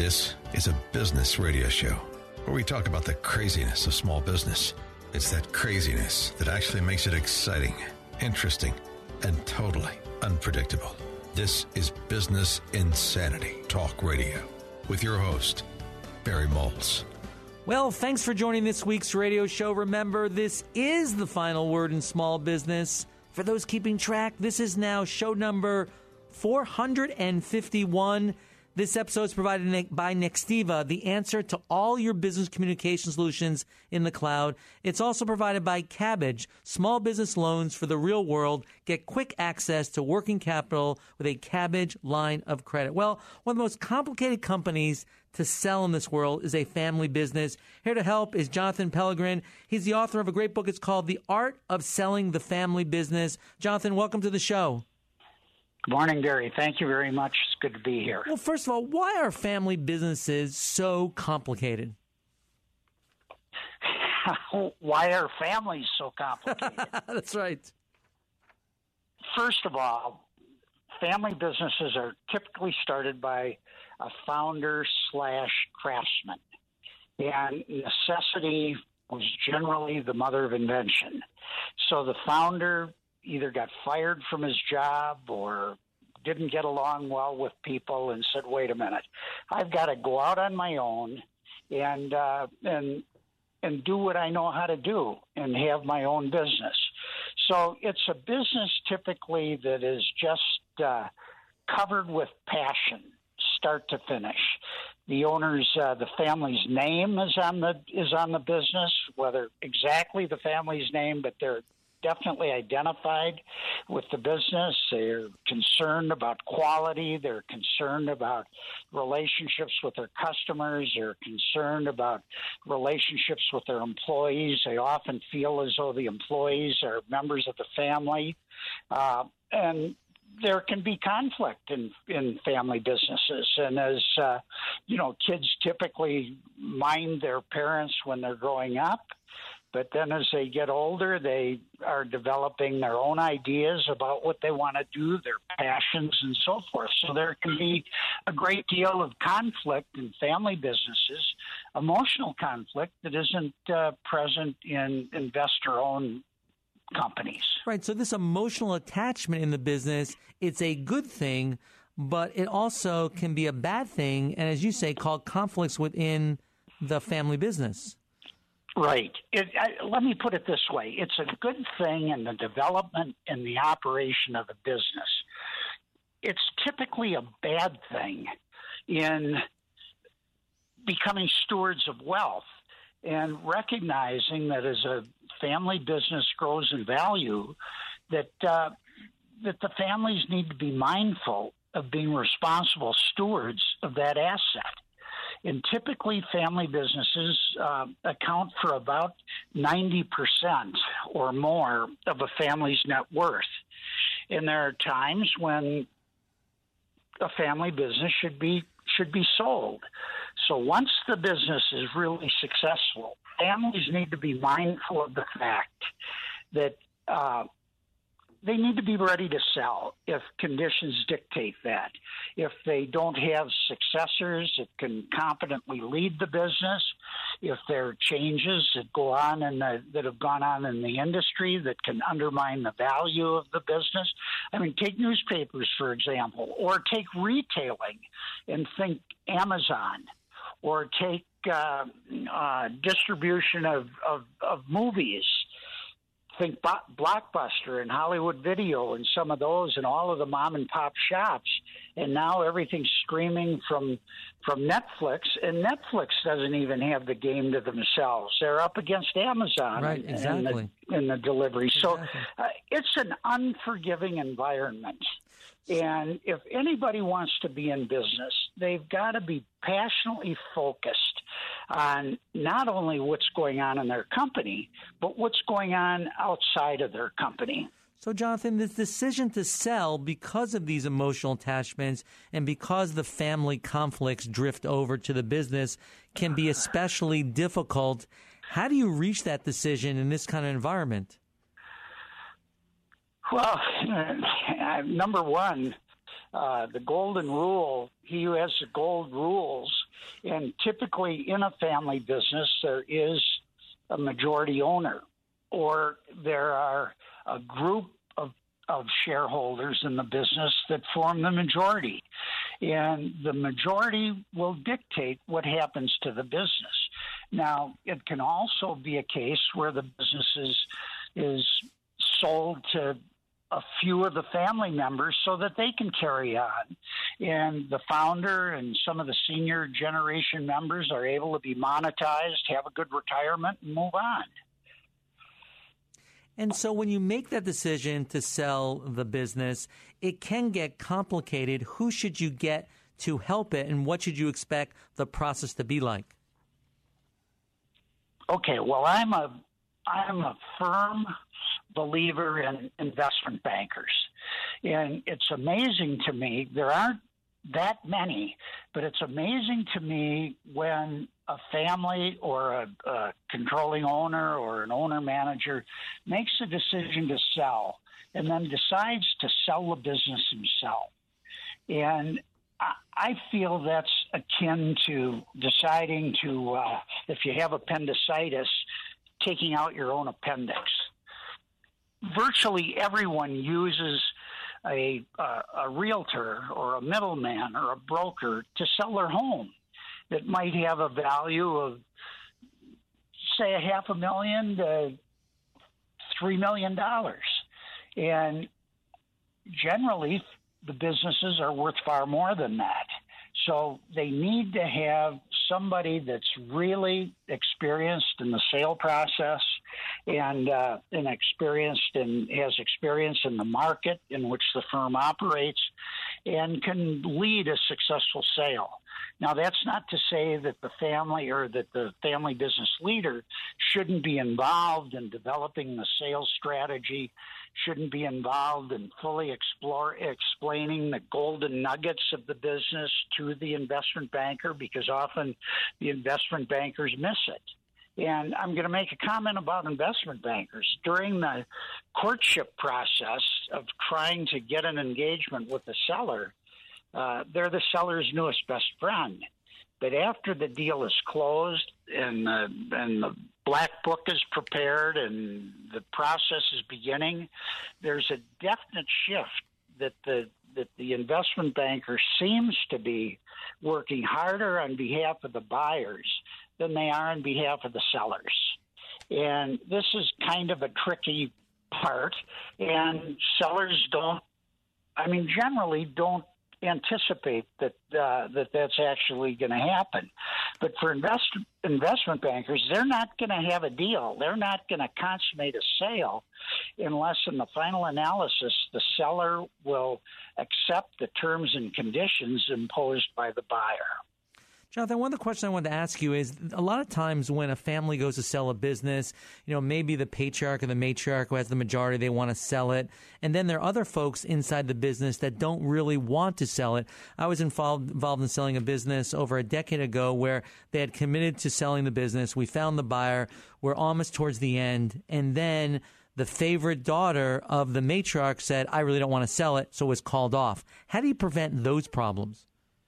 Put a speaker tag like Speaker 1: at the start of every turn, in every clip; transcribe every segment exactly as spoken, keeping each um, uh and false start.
Speaker 1: This is a business radio show where we talk about the craziness of small business. It's that craziness that actually makes it exciting, interesting, and totally unpredictable. This is Business Insanity Talk Radio with your host, Barry Maltz.
Speaker 2: Well, thanks for joining this week's radio show. Remember, this is the final word in small business. For those keeping track, this is now show number four hundred fifty-one. This episode is provided by Nextiva, the answer to all your business communication solutions in the cloud. It's also provided by Kabbage, small business loans for the real world. Get quick access to working capital with a Kabbage line of credit. Well, one of the most complicated companies to sell in this world is a family business. Here to help is Jonathan Pellegrin. He's the author of a great book. It's called The Art of Selling the Family Business. Jonathan, welcome to the show.
Speaker 3: Good morning, Gary. Thank you very much. It's good to be here.
Speaker 2: Well, first of all, why are family businesses so complicated?
Speaker 3: Why are families so complicated?
Speaker 2: That's right.
Speaker 3: First of all, family businesses are typically started by a founder slash craftsman. And necessity was generally the mother of invention. So the founder either got fired from his job or didn't get along well with people and said, wait a minute, I've got to go out on my own and uh, and and do what I know how to do and have my own business. So it's a business typically that is just uh, covered with passion, start to finish. The owner's, uh, the family's name is on the is on the business, whether exactly the family's name, but they're definitely identified with the business. They're concerned about quality. They're concerned about relationships with their customers. They're concerned about relationships with their employees. They often feel as though the employees are members of the family. Uh, and there can be conflict in, in family businesses. And as, uh, you know, kids typically mind their parents when they're growing up. But then as they get older, they are developing their own ideas about what they want to do, their passions, and so forth. So there can be a great deal of conflict in family businesses, emotional conflict that isn't uh, present in investor-owned companies.
Speaker 2: Right. So this emotional attachment in the business, it's a good thing, but it also can be a bad thing, and as you say, called conflicts within the family business.
Speaker 3: Right. It, I, let me put it this way. It's a good thing in the development and the operation of a business. It's typically a bad thing in becoming stewards of wealth and recognizing that as a family business grows in value, that uh, that the families need to be mindful of being responsible stewards of that asset. And typically family businesses uh, account for about ninety percent or more of a family's net worth. And there are times when a family business should be should be sold. So once the business is really successful, families need to be mindful of the fact that uh, they need to be ready to sell if conditions dictate that. If they don't have successors that can competently lead the business, if there are changes that go on in the, that have gone on in the industry that can undermine the value of the business. I mean, take newspapers, for example, or take retailing and think Amazon, or take uh, uh, distribution of, of, of movies. Think Blockbuster and Hollywood Video and some of those and all of the mom and pop shops. And now everything's streaming from from Netflix. And Netflix doesn't even have the game to themselves. They're up against Amazon
Speaker 2: right, exactly.
Speaker 3: in, the, in the delivery.
Speaker 2: Exactly.
Speaker 3: So uh, it's an unforgiving environment. And if anybody wants to be in business, they've got to be passionately focused on not only what's going on in their company, but what's going on outside of their company.
Speaker 2: So, Jonathan, this decision to sell because of these emotional attachments and because the family conflicts drift over to the business can be especially difficult. How do you reach that decision in this kind of environment?
Speaker 3: Well, number one, uh, the golden rule, he who has the gold rules, And typically in a family business, there is a majority owner, or there are a group of, of shareholders in the business that form the majority. And the majority will dictate what happens to the business. Now, it can also be a case where the business is, is sold to a few of the family members so that they can carry on. And the founder and some of the senior generation members are able to be monetized, have a good retirement, and move on.
Speaker 2: And so when you make that decision to sell the business, it can get complicated. Who should you get to help it, and what should you expect the process to be like?
Speaker 3: Okay, well, I'm a I'm a firm believer in investment bankers. And it's amazing to me, there aren't that many, but it's amazing to me when a family or a, a controlling owner or an owner-manager makes a decision to sell and then decides to sell the business himself. And I, I feel that's akin to deciding to, uh, if you have appendicitis, taking out your own appendix. Virtually everyone uses a, a, a realtor or a middleman or a broker to sell their home that might have a value of, say, a half a million to three million dollars. And generally, the businesses are worth far more than that. So they need to have somebody that's really experienced in the sale process and uh, and experienced and has experience in the market in which the firm operates and can lead a successful sale. Now, that's not to say that the family or that the family business leader shouldn't be involved in developing the sales strategy, shouldn't be involved in fully explore, explaining the golden nuggets of the business to the investment banker, because often the investment bankers miss it. And I'm going to make a comment about investment bankers. During the courtship process of trying to get an engagement with the seller, uh, they're the seller's newest best friend. But after the deal is closed and the, and the black book is prepared and the process is beginning, there's a definite shift that the that the investment banker seems to be working harder on behalf of the buyers than they are on behalf of the sellers. And this is kind of a tricky part, and sellers don't, I mean, generally don't anticipate that uh, that that's actually going to happen. But for invest, investment bankers, they're not going to have a deal. They're not going to consummate a sale unless in the final analysis the seller will accept the terms and conditions imposed by the buyer.
Speaker 2: Jonathan, one of the questions I wanted to ask you is, a lot of times when a family goes to sell a business, you know, maybe the patriarch or the matriarch who has the majority, they want to sell it. And then there are other folks inside the business that don't really want to sell it. I was involved, involved in selling a business over a decade ago where they had committed to selling the business. We found the buyer. We're almost towards the end. And then the favorite daughter of the matriarch said, I really don't want to sell it, so was called off. How do you prevent those problems?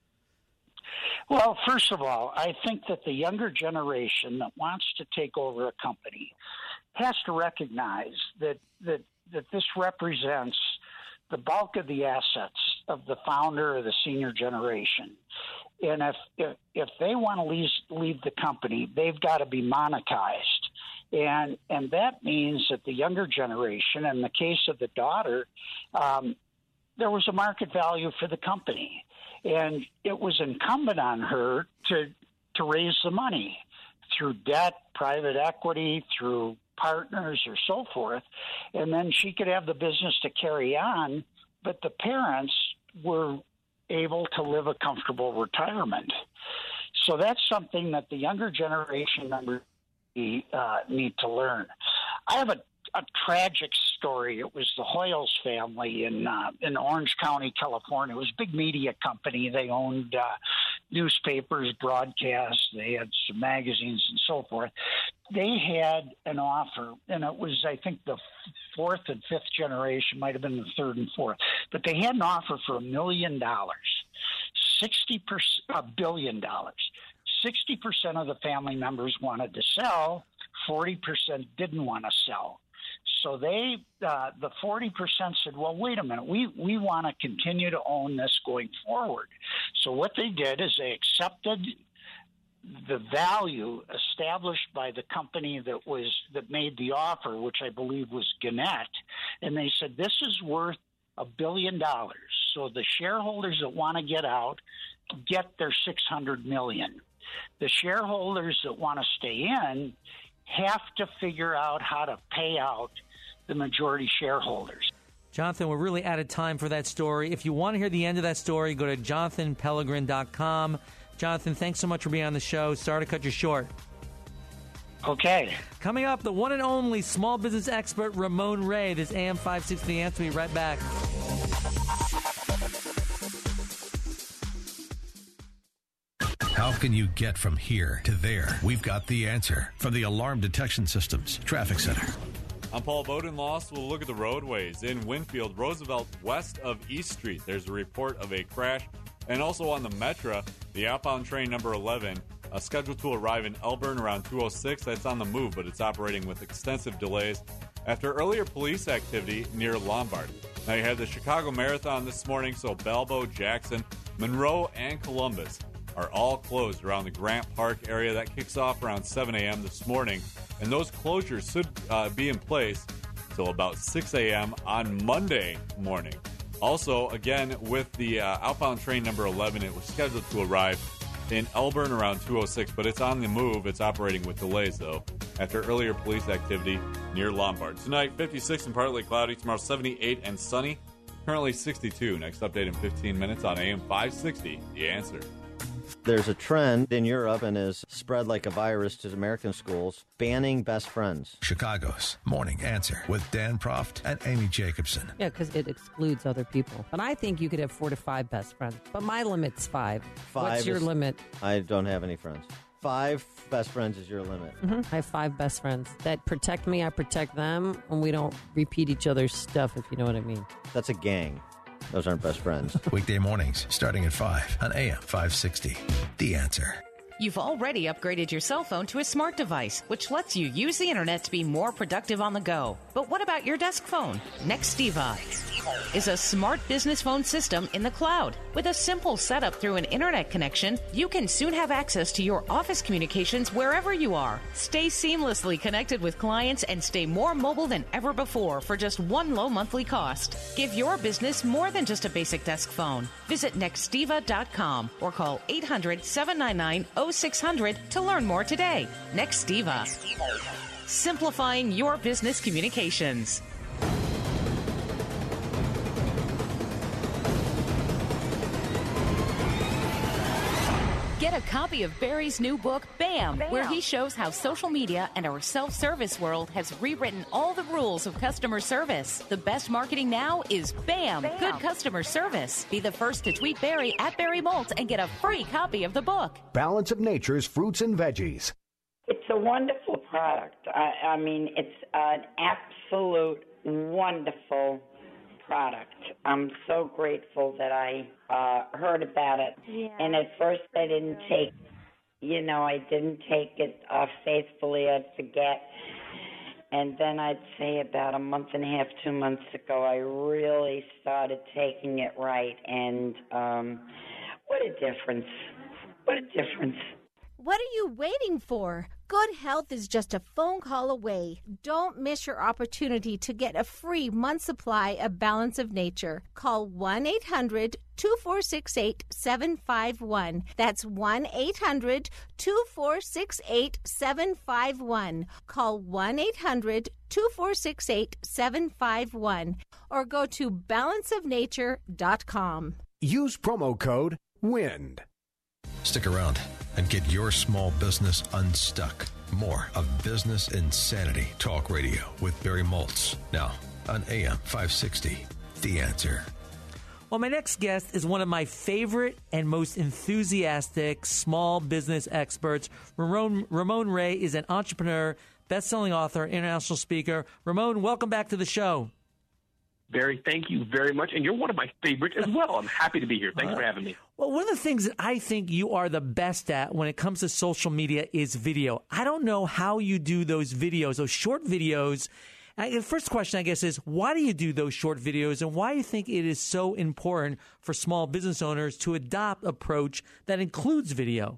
Speaker 3: Well, first of all, I think that the younger generation that wants to take over a company has to recognize that that, that this represents the bulk of the assets of the founder or the senior generation. And if if, if they want to leave, leave the company, they've got to be monetized. And and that means that the younger generation, in the case of the daughter, um, there was a market value for the company. And it was incumbent on her to to raise the money through debt, private equity, through partners or so forth. And then she could have the business to carry on, but the parents were able to live a comfortable retirement. So that's something that the younger generation members uh, need to learn. I have a A tragic story. It was the Hoyles family in uh, in Orange County, California. It was a big media company. They owned uh, newspapers, broadcasts. They had some magazines and so forth. They had an offer, and it was, I think, the fourth and fifth generation, might have been the third and fourth, but they had an offer for a million dollars. sixty percent, a billion dollars. sixty percent of the family members wanted to sell, forty percent didn't want to sell. So they, uh, the forty percent said, well, wait a minute, we, we want to continue to own this going forward. So what they did is they accepted the value established by the company that was that made the offer, which I believe was Gannett, and they said this is worth a billion dollars. So the shareholders that want to get out get their six hundred million dollars. The shareholders that want to stay in have to figure out how to pay out the majority shareholders.
Speaker 2: Jonathan, we're really out of time for that story. If you want to hear the end of that story, go to jonathan pellegrin dot com. Jonathan, thanks so much for being on the show. Sorry to cut you short.
Speaker 3: Okay.
Speaker 2: Coming up, the one and only small business expert, Ramon Ray. This A M five sixty The Answer. We'll be right back.
Speaker 1: How can you get from here to there? We've got the answer from the Alarm Detection Systems Traffic Center.
Speaker 4: I'm Paul Bodenloss. We'll look at the roadways in Winfield, Roosevelt, west of East Street. There's a report of a crash. And also on the Metra, the outbound train number eleven, uh, scheduled to arrive in Elburn around two oh six. That's on the move, but it's operating with extensive delays after earlier police activity near Lombard. Now you have the Chicago Marathon this morning, so Balbo, Jackson, Monroe, and Columbus are all closed around the Grant Park area. That kicks off around seven a.m. this morning, and those closures should uh, be in place till about six a.m. on Monday morning. Also, again, with the uh, outbound train number eleven, it was scheduled to arrive in Elburn around two oh six, but it's on the move. It's operating with delays, though, after earlier police activity near Lombard. Tonight, fifty-six and partly cloudy. Tomorrow, seventy-eight and sunny. Currently sixty-two. Next update in fifteen minutes on A M five sixty, The Answer.
Speaker 5: There's a trend in Europe and is spread like a virus to American schools, banning best friends.
Speaker 1: Chicago's Morning Answer with Dan Proft and Amy Jacobson.
Speaker 6: Yeah, because it excludes other people. But I think you could have four to five best friends. But my limit's five.
Speaker 5: Five
Speaker 6: What's your
Speaker 5: is,
Speaker 6: limit?
Speaker 5: I don't have any friends. Five best friends is your limit.
Speaker 6: Mm-hmm. I have five best friends that protect me. I protect them, and we don't repeat each other's stuff, if you know what I mean.
Speaker 5: That's a gang. Those aren't best friends.
Speaker 1: Weekday mornings starting at five on A M five sixty. The Answer.
Speaker 7: You've already upgraded your cell phone to a smart device, which lets you use the internet to be more productive on the go. But what about your desk phone? Nextiva is a smart business phone system in the cloud. With a simple setup through an internet connection, you can soon have access to your office communications wherever you are. Stay seamlessly connected with clients and stay more mobile than ever before for just one low monthly cost. Give your business more than just a basic desk phone. Visit nextiva dot com or call eight hundred, seven nine nine, oh six hundred to learn more today. Nextiva. Simplifying your business communications. Get a copy of Barry's new book, Bam, Bam, where he shows how social media and our self-service world has rewritten all the rules of customer service. The best marketing now is Bam, Bam. Good customer service. Be the first to tweet Barry at Barry Molt and get a free copy of the book.
Speaker 8: Balance of Nature's fruits and veggies.
Speaker 9: It's a wonderful product. I, I mean, it's an absolute wonderful product. I'm so grateful that I uh, heard about it. Yeah. And at first I didn't take, you know, I didn't take it uh, faithfully. I'd forget. And then I'd say about a month and a half, two months ago, I really started taking it right. And um, what a difference. What a difference.
Speaker 10: What are you waiting for? Good health is just a phone call away. Don't miss your opportunity to get a free month supply of Balance of Nature. Call one eight hundred, two four six eight, seven five one. That's one eight hundred, two four six eight, seven five one. Call one eight hundred, two four six eight, seven five one or go to balance of nature dot com.
Speaker 8: Use promo code WIND.
Speaker 1: Stick around and get your small business unstuck. More of Business Insanity Talk Radio with Barry Moltz. Now on A M five sixty, The Answer.
Speaker 2: Well, my next guest is one of my favorite and most enthusiastic small business experts. Ramon, Ramon Ray is an entrepreneur, best-selling author, international speaker. Ramon, welcome back to the show.
Speaker 11: Barry, thank you very much. And you're one of my favorites as well. I'm happy to be here. Thanks uh, for having me.
Speaker 2: Well, one of the things that I think you are the best at when it comes to social media is video. I don't know how you do those videos, those short videos. I, the first question, I guess, is why do you do those short videos, and why do you think it is so important for small business owners to adopt an approach that includes video?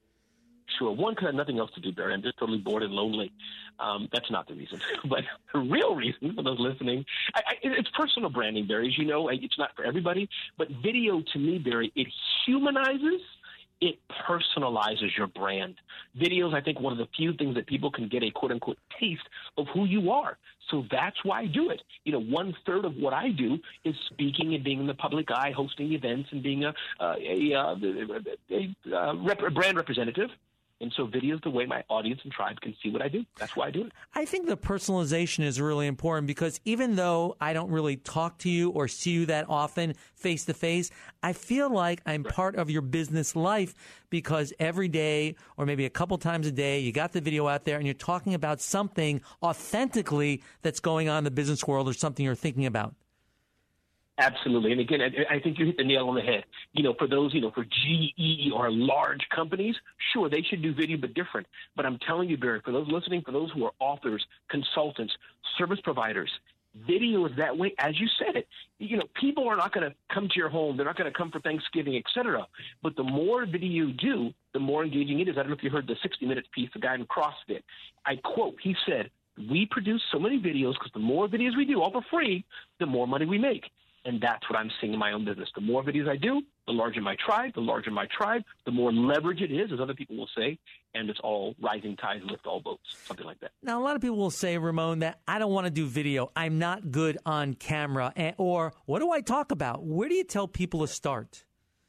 Speaker 11: Sure. One, because I have nothing else to do, Barry. I'm just totally bored and lonely. Um, that's not the reason. But the real reason for those listening, I, I, it's personal branding, Barry. As you know, it's not for everybody. But video, to me, Barry, it humanizes, it personalizes your brand. Videos, I think, one of the few things that people can get a quote-unquote taste of who you are. So that's why I do it. You know, one-third of what I do is speaking and being in the public eye, hosting events, and being a, uh, a, a, a, a, rep- a brand representative. And so video is the way my audience and tribe can see what I do. That's why I do it.
Speaker 2: I think the personalization is really important because even though I don't really talk to you or see you that often face to face, I feel like I'm right. part of your business life because every day or maybe a couple times a day, you got the video out there and you're talking about something authentically that's going on in the business world or something you're thinking about.
Speaker 11: Absolutely. And again, I, I think you hit the nail on the head. You know, for those, you know, for G E or large companies, sure, they should do video, but different. But I'm telling you, Barry, for those listening, for those who are authors, consultants, service providers, video is that way, as you said it. You know, people are not going to come to your home. They're not going to come for Thanksgiving, et cetera. But the more video you do, the more engaging it is. I don't know if you heard the sixty minutes piece, the guy in CrossFit. I quote, he said, we produce so many videos because the more videos we do, all for free, the more money we make. And that's what I'm seeing in my own business. The more videos I do, the larger my tribe, the larger my tribe, the more leverage it is, as other people will say, and it's all rising tides lift all boats, something like that.
Speaker 2: Now, a lot of people will say, Ramon, that I don't want to do video. I'm not good on camera. Or what do I talk about? Where do you tell people to start?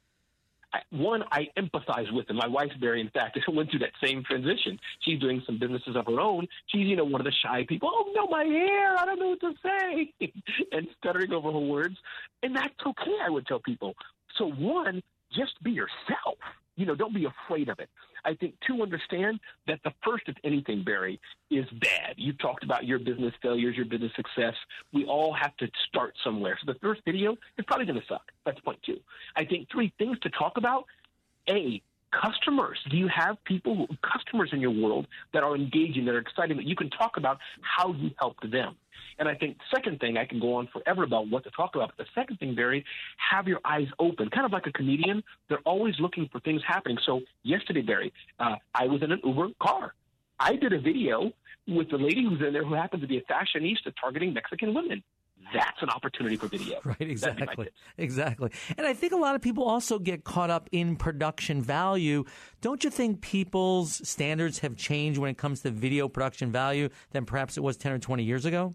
Speaker 11: I, one, I empathize with them. My wife's Barry, in fact, went through that same transition. She's doing some businesses of her own. She's, you know, one of the shy people. Oh, no, my hair. I don't know what to say. And stuttering over her words. And that's okay, I would tell people. So, one, just be yourself. You know, don't be afraid of it. I think, two, understand that the first of anything, Barry, is bad. You talked about your business failures, your business success. We all have to start somewhere. So the first video is probably going to suck. That's point two. I think three things to talk about. A, customers. Do you have people, who, customers in your world that are engaging, that are exciting, that you can talk about how you helped them? And I think second thing, I can go on forever about what to talk about, but the second thing, Barry, have your eyes open. Kind of like a comedian, they're always looking for things happening. So yesterday, Barry, uh, I was in an Uber car. I did a video with the lady who's in there who happens to be a fashionista targeting Mexican women. That's an opportunity for video.
Speaker 2: Right, exactly. Exactly. And I think a lot of people also get caught up in production value. Don't you think people's standards have changed when it comes to video production value than perhaps it was ten or twenty years ago?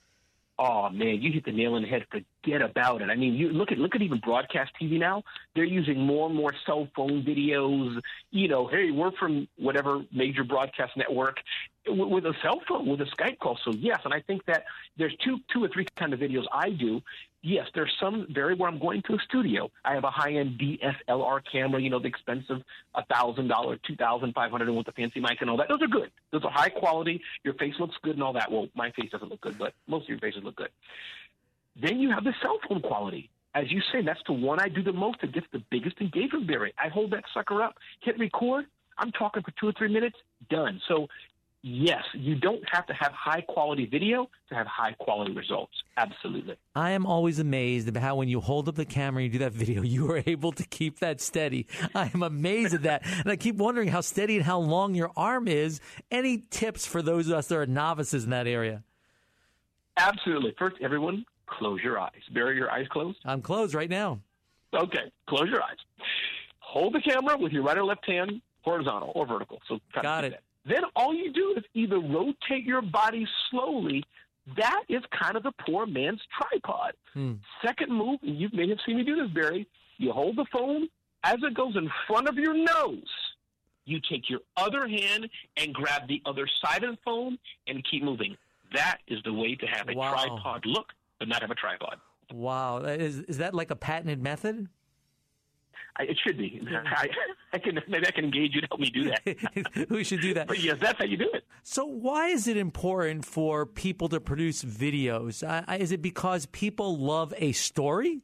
Speaker 11: Oh, man, you hit the nail on the head. Forget about it. I mean, you look at look at even broadcast T V now. They're using more and more cell phone videos. You know, hey, we're from whatever major broadcast network with a cell phone, with a Skype call. So, yes, and I think that there's two two or three kind of videos I do. Yes, there's some, Barry, where I'm going to a studio. I have a high-end D S L R camera, you know, the expensive one thousand dollars, two thousand five hundred dollars, and with the fancy mic and all that. Those are good. Those are high quality. Your face looks good and all that. Well, my face doesn't look good, but most of your faces look good. Then you have the cell phone quality. As you say, that's the one I do the most. It gets the biggest engagement, Barry. I hold that sucker up, hit record. I'm talking for two or three minutes, done. So, yes, you don't have to have high-quality video to have high-quality results. Absolutely.
Speaker 2: I am always amazed about how when you hold up the camera and you do that video, you are able to keep that steady. I am amazed at that. And I keep wondering how steady and how long your arm is. Any tips for those of us that are novices in that area?
Speaker 11: Absolutely. First, everyone, close your eyes. Barry, your eyes closed?
Speaker 2: I'm closed right now.
Speaker 11: Okay. Close your eyes. Hold the camera with your right or left hand horizontal or vertical. So
Speaker 2: Got it.
Speaker 11: That. Then all you do is either rotate your body slowly. That is kind of the poor man's tripod.
Speaker 2: Hmm.
Speaker 11: Second move, and you may have seen me do this, Barry, you hold the phone. As it goes in front of your nose, you take your other hand and grab the other side of the phone and keep moving. That is the way to have a
Speaker 2: wow.
Speaker 11: tripod look, but not have a tripod.
Speaker 2: Wow. Is, is that like a patented method?
Speaker 11: I, it should be. I, I can maybe I can engage you to help me do that.
Speaker 2: We should do that.
Speaker 11: But yes, that's how you do it.
Speaker 2: So why is it important for people to produce videos? Uh, is it because people love a story?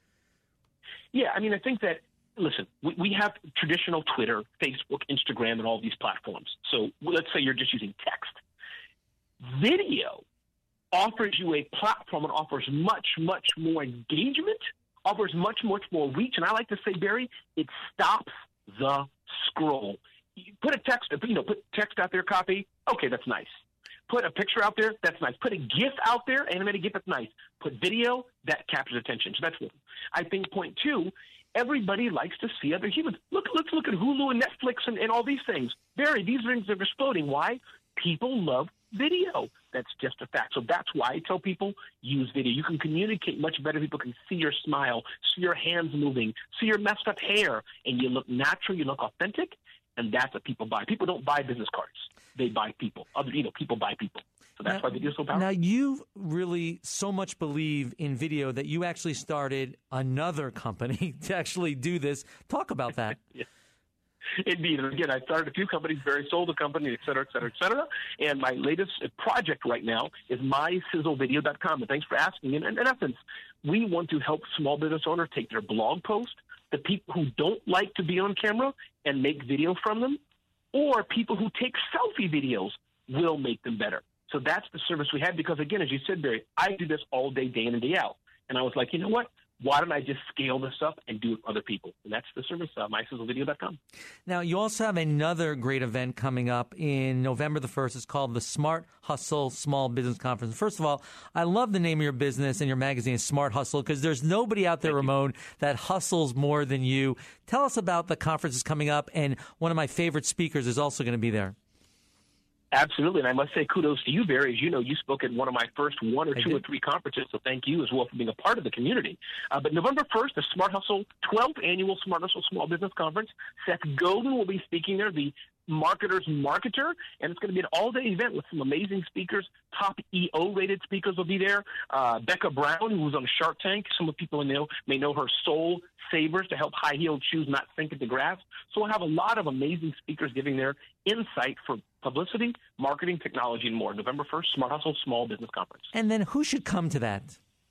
Speaker 11: Yeah, I mean, I think that, listen, we, we have traditional Twitter, Facebook, Instagram, and all these platforms. So let's say you're just using text. Video offers you a platform and offers much, much more engagement, offers much, much more reach. And I like to say, Barry, it stops the scroll. You put a text, you know, put text out there, copy. Okay, that's nice. Put a picture out there, that's nice. Put a GIF out there, animated GIF, that's nice. Put video, that captures attention. So that's one. I think point two, everybody likes to see other humans. Look, let's look at Hulu and Netflix and, and all these things. Barry, these things are exploding. Why? People love video. That's just a fact. So that's why I tell people, use video. You can communicate much better. People can see your smile, see your hands moving, see your messed up hair, and you look natural, you look authentic, and that's what people buy. People don't buy business cards. They buy people. Other, you know, people buy people. So that's
Speaker 2: now,
Speaker 11: why video is so powerful.
Speaker 2: Now, you really so much believe in video that you actually started another company to actually do this. Talk about that.
Speaker 11: Yeah. Indeed. And again, I started a few companies, Barry sold a company, et cetera, et cetera, et cetera. And my latest project right now is my sizzle video dot com. And thanks for asking. And in essence, we want to help small business owners take their blog post, the people who don't like to be on camera, and make video from them, or people who take selfie videos will make them better. So that's the service we have because, again, as you said, Barry, I do this all day, day in and day out. And I was like, you know what? Why don't I just scale this up and do it for other people? And that's the service, uh, my sizzle video dot com.
Speaker 2: Now, you also have another great event coming up in November the first. It's called the Smart Hustle Small Business Conference. First of all, I love the name of your business and your magazine, Smart Hustle, because there's nobody out there, Thank Ramon, you. that hustles more than you. Tell us about the conference that's coming up, and one of my favorite speakers is also going to be there.
Speaker 11: Absolutely, and I must say kudos to you, Barry. As you know, you spoke at one of my first one or two or three conferences, so thank you as well for being a part of the community. Uh, but November first, the Smart Hustle, twelfth Annual Smart Hustle Small Business Conference. Seth Godin will be speaking there, the marketer's marketer, and it's going to be an all-day event with some amazing speakers. Top E O-rated speakers will be there. Uh, Becca Brown, who was on Shark Tank. Some of the people know, may know her Soul Savers to help high-heeled shoes not sink into grass. So we'll have a lot of amazing speakers giving their insight for publicity, marketing, technology, and more. November first, Smart Hustle Small Business Conference.
Speaker 2: And then who should come to that?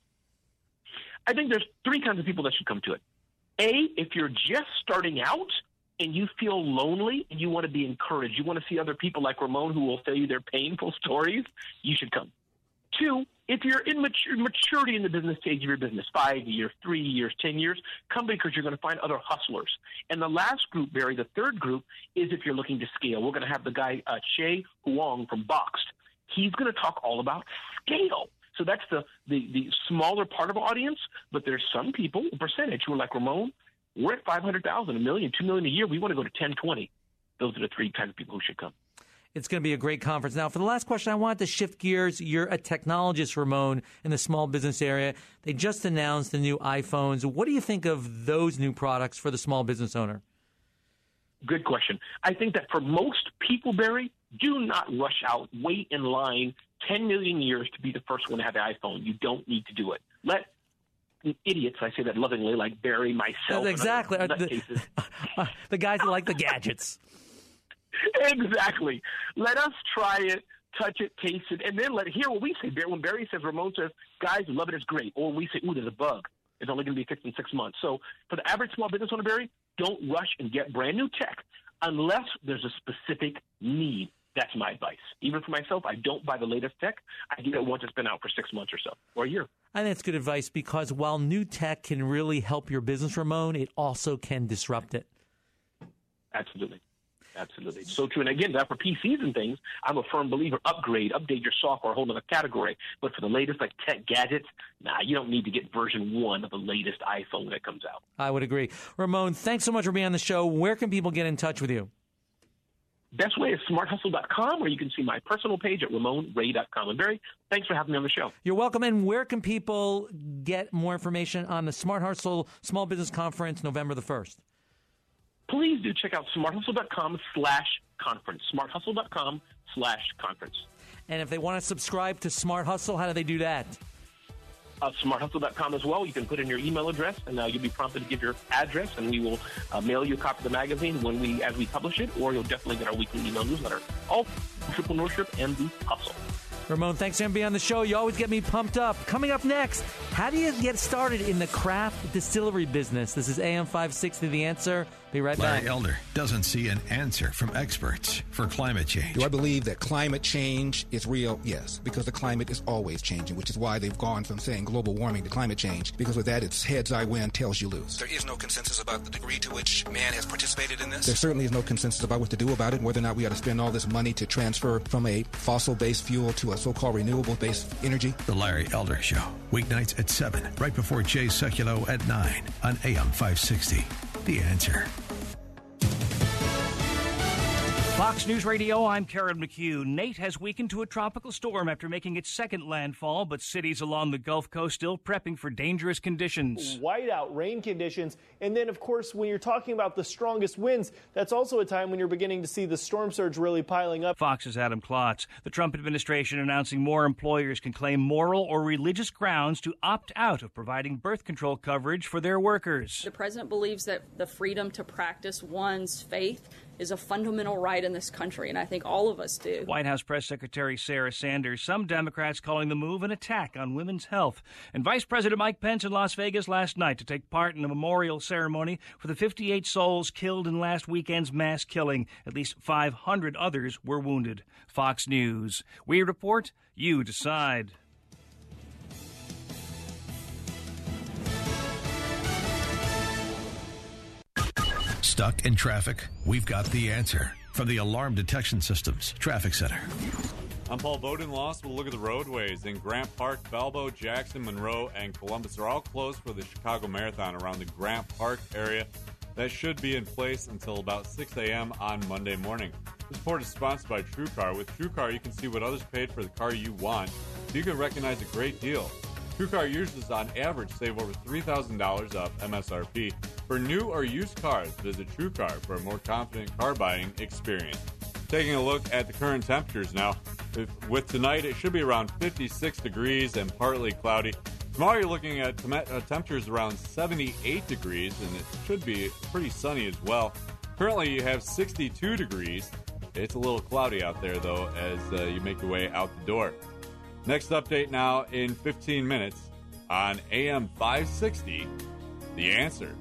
Speaker 11: I think there's three kinds of people that should come to it. A, if you're just starting out and you feel lonely and you want to be encouraged, you want to see other people like Ramon who will tell you their painful stories, you should come. Two, if you're in mature, maturity in the business stage of your business, five years, three years, ten years, come because you're going to find other hustlers. And the last group, Barry, the third group, is if you're looking to scale. We're going to have the guy, uh, Che Huang from Boxed. He's going to talk all about scale. So that's the, the, the smaller part of our audience, but there's some people, a percentage, who are like, Ramon, we're at five hundred thousand, a million, two million a year. We want to go to ten, twenty. Those are the three kinds of people who should come.
Speaker 2: It's going to be a great conference. Now, for the last question, I wanted to shift gears. You're a technologist, Ramon, in the small business area. They just announced the new iPhones. What do you think of those new products for the small business owner?
Speaker 11: Good question. I think that for most people, Barry, do not rush out, wait in line ten million years to be the first one to have the iPhone. You don't need to do it. Let idiots, I say that lovingly, like Barry, myself,
Speaker 2: exactly.
Speaker 11: and other
Speaker 2: the, the guys that like the gadgets.
Speaker 11: Exactly. Let us try it, touch it, taste it, and then let hear what we say. When Barry says, Ramon says, guys, love it, it's great. Or we say, ooh, there's a bug. It's only going to be fixed in six months. So for the average small business owner, Barry, don't rush and get brand new tech unless there's a specific need. That's my advice. Even for myself, I don't buy the latest tech. I get it once it's been out for six months or so, or a year.
Speaker 2: I think that's good advice because while new tech can really help your business, Ramon, it also can disrupt it.
Speaker 11: Absolutely. Absolutely. So true. And again, that for P Cs and things, I'm a firm believer, upgrade, update your software, a whole other category. But for the latest, like tech gadgets, nah, you don't need to get version one of the latest iPhone that comes out.
Speaker 2: I would agree. Ramon, thanks so much for being on the show. Where can people get in touch with you?
Speaker 11: Best way is smart hustle dot com, or you can see my personal page at ramon ray dot com. And Barry, thanks for having me on the show.
Speaker 2: You're welcome. And where can people get more information on the Smart Hustle Small Business Conference November the first?
Speaker 11: Please do check out smart hustle dot com slash conference. smart hustle dot com slash conference.
Speaker 2: And if they want to subscribe to Smart Hustle, how do they do that?
Speaker 11: uh, smart hustle dot com as well. You can put in your email address, and uh, you'll be prompted to give your address, and we will uh, mail you a copy of the magazine when we, as we publish it, or you'll definitely get our weekly email newsletter. All entrepreneurship and the hustle.
Speaker 2: Ramon, thanks for being on the show. You always get me pumped up. Coming up next, how do you get started in the craft distillery business? This is A M five sixty, The Answer. Be right
Speaker 1: Larry
Speaker 2: back.
Speaker 1: Elder doesn't see an answer from experts for climate change.
Speaker 12: Do I believe that climate change is real? Yes, because the climate is always changing, which is why they've gone from saying global warming to climate change, because with that, it's heads I win, tails you lose.
Speaker 13: There is no consensus about the degree to which man has participated in this?
Speaker 12: There certainly is no consensus about what to do about it, whether or not we ought to spend all this money to transfer from a fossil-based fuel to a so-called renewable-based energy.
Speaker 1: The Larry Elder Show, weeknights at seven, right before Jay Sekulow at nine on A M five sixty. The Answer.
Speaker 14: Fox News Radio, I'm Karen McHugh. Nate has weakened to a tropical storm after making its second landfall, but cities along the Gulf Coast still prepping for dangerous conditions.
Speaker 15: Whiteout rain conditions. And then, of course, when you're talking about the strongest winds, that's also a time when you're beginning to see the storm surge really piling up.
Speaker 14: Fox's Adam Klotz. The Trump administration announcing more employers can claim moral or religious grounds to opt out of providing birth control coverage for their workers.
Speaker 16: The president believes that the freedom to practice one's faith is a fundamental right in this country, and I think all of us do.
Speaker 14: White House Press Secretary Sarah Sanders. Some Democrats calling the move an attack on women's health. And Vice President Mike Pence in Las Vegas last night to take part in a memorial ceremony for the fifty-eight souls killed in last weekend's mass killing. At least five hundred others were wounded. Fox News. We report, you decide.
Speaker 1: Stuck in traffic? We've got the answer from the Alarm Detection Systems Traffic Center.
Speaker 4: I'm Paul Bodenloss. We'll look at the roadways in Grant Park, Balbo, Jackson, Monroe, and Columbus are all closed for the Chicago Marathon around the Grant Park area. That should be in place until about six a.m. on Monday morning. This report is sponsored by TrueCar. With TrueCar, you can see what others paid for the car you want, so you can recognize a great deal. TrueCar users on average save over three thousand dollars off M S R P. For new or used cars, visit TrueCar for a more confident car buying experience. Taking a look at the current temperatures now. With, with tonight, it should be around fifty-six degrees and partly cloudy. Tomorrow, you're looking at tem- uh, temperatures around seventy-eight degrees, and it should be pretty sunny as well. Currently, you have sixty-two degrees. It's a little cloudy out there, though, as uh, you make your way out the door. Next update now in fifteen minutes on A M five sixty, The Answer.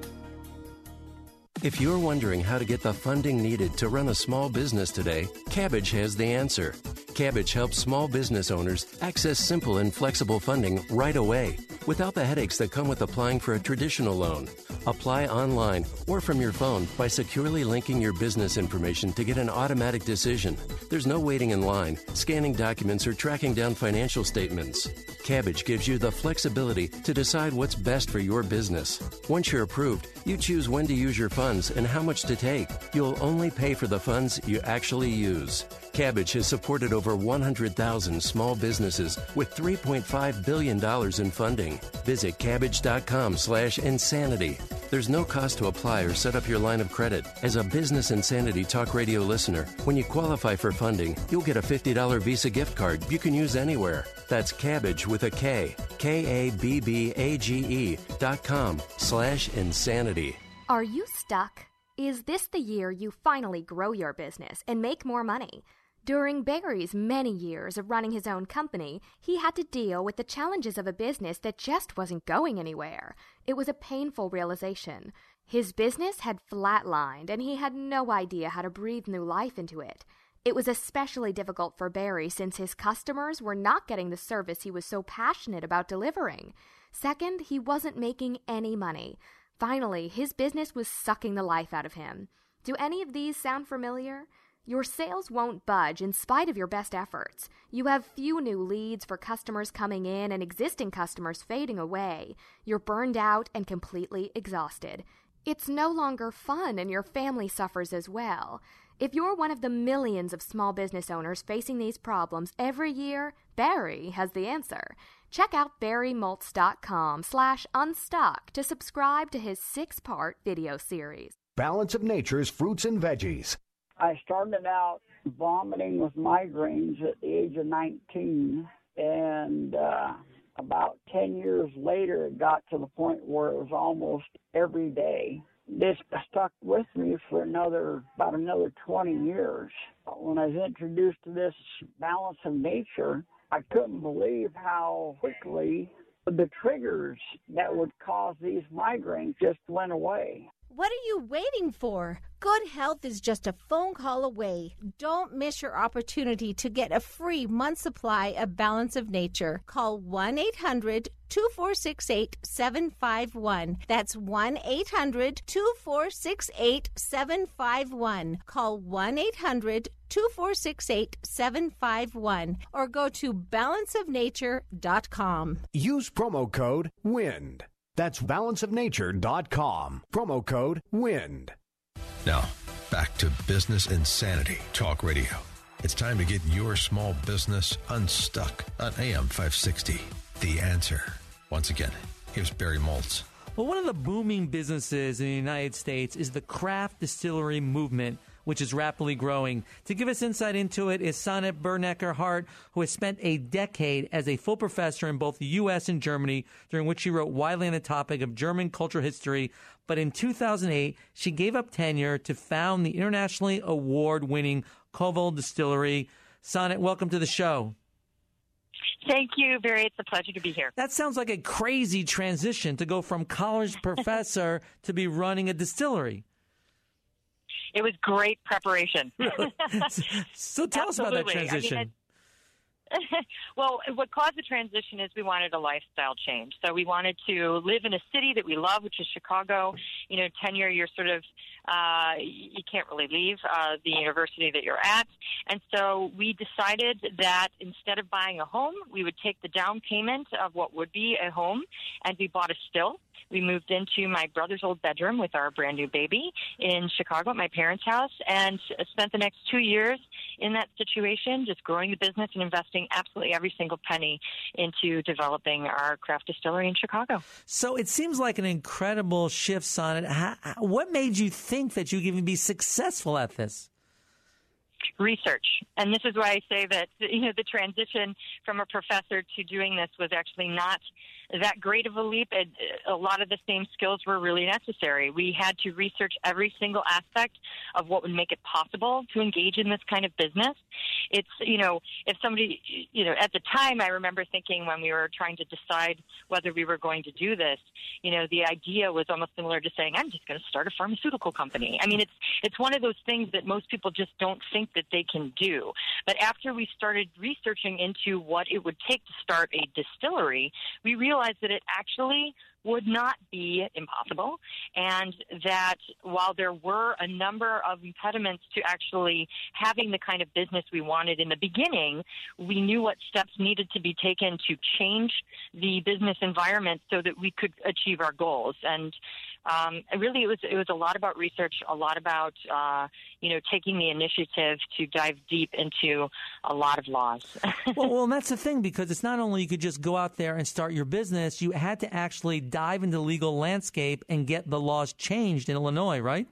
Speaker 17: If you're wondering how to get the funding needed to run a small business today, Kabbage has the answer. Kabbage helps small business owners access simple and flexible funding right away, without the headaches that come with applying for a traditional loan. Apply online or from your phone by securely linking your business information to get an automatic decision. There's no waiting in line, scanning documents, or tracking down financial statements. Kabbage gives you the flexibility to decide what's best for your business. Once you're approved, you choose when to use your funds and how much to take. You'll only pay for the funds you actually use. Kabbage has supported over one hundred thousand small businesses with three point five billion dollars in funding. Visit Kabbage.com slash insanity. There's no cost to apply or set up your line of credit. As a Business Insanity Talk Radio listener, when you qualify for funding, you'll get a fifty dollars Visa gift card you can use anywhere. That's Kabbage with a K, K A B B A G E dot com slash insanity.
Speaker 18: Are you stuck? Is this the year you finally grow your business and make more money? During Barry's many years of running his own company, he had to deal with the challenges of a business that just wasn't going anywhere. It was a painful realization. His business had flatlined, and he had no idea how to breathe new life into it. It was especially difficult for Barry since his customers were not getting the service he was so passionate about delivering. Second, he wasn't making any money. Finally, his business was sucking the life out of him. Do any of these sound familiar? Your sales won't budge in spite of your best efforts. You have few new leads for customers coming in and existing customers fading away. You're burned out and completely exhausted. It's no longer fun, and your family suffers as well. If you're one of the millions of small business owners facing these problems every year, Barry has the answer. Check out barry maltz dot com slash unstuck to subscribe to his six-part video series.
Speaker 8: Balance of Nature's fruits and veggies.
Speaker 19: I started out vomiting with migraines at the age of nineteen, and uh, About ten years later, it got to the point where it was almost every day. This stuck with me for another, about another twenty years. When I was introduced to this Balance of Nature, I couldn't believe how quickly the triggers that would cause these migraines just went away.
Speaker 10: What are you waiting for? Good health is just a phone call away. Don't miss your opportunity to get a free month supply of Balance of Nature. Call one eight hundred two four six eight seven five one. That's one eight hundred two four six eight seven five one. Call one eight hundred two four six eight seven five one or go to balance of nature dot com.
Speaker 8: Use promo code WIND. That's balance of nature dot com. Promo code WIND.
Speaker 1: Now, back to Business Insanity Talk Radio. It's time to get your small business unstuck on A M five sixty. The Answer. Once again, here's Barry Moltz.
Speaker 2: Well, one of the booming businesses in the United States is the craft distillery movement, which is rapidly growing. To give us insight into it is Sonnet Bernecker-Hart, who has spent a decade as a full professor in both the U S and Germany, during which she wrote widely on the topic of German cultural history. But in two thousand eight, she gave up tenure to found the internationally award-winning Koval Distillery. Sonnet, welcome to the show.
Speaker 20: Thank you, Barry. It's a pleasure to be here.
Speaker 2: That sounds like a crazy transition to go from college professor to be running a distillery.
Speaker 20: It was great preparation.
Speaker 2: So tell us about that transition.
Speaker 20: I mean, well, what caused the transition is we wanted a lifestyle change. So we wanted to live in a city that we love, which is Chicago. You know, tenure, you're sort of, uh, you can't really leave uh, the university that you're at. And so we decided that instead of buying a home, we would take the down payment of what would be a home, and we bought a still. We moved into my brother's old bedroom with our brand new baby in Chicago at my parents' house, and spent the next two years in that situation, just growing the business and investing absolutely every single penny into developing our craft distillery in Chicago.
Speaker 2: So it seems like an incredible shift, Sonnet. How, what made you think that you could even be successful at this?
Speaker 20: Research. And this is why I say that, you know, the transition from a professor to doing this was actually not that great of a leap. It, a lot of the same skills were really necessary. We had to research every single aspect of what would make it possible to engage in this kind of business. It's, you know, if somebody, you know, at the time I remember thinking when we were trying to decide whether we were going to do this, you know, the idea was almost similar to saying, I'm just going to start a pharmaceutical company. I mean, it's it's one of those things that most people just don't think that they can do. But after we started researching into what it would take to start a distillery, we realized that it actually would not be impossible, and that while there were a number of impediments to actually having the kind of business we wanted in the beginning, we knew what steps needed to be taken to change the business environment so that we could achieve our goals. And um, really, it was it was a lot about research, a lot about uh, you know taking the initiative to dive deep into a lot of laws.
Speaker 2: well, well, and that's the thing, because it's not only you could just go out there and start your business, you had to actually dive into the legal landscape and get the laws changed in Illinois, right?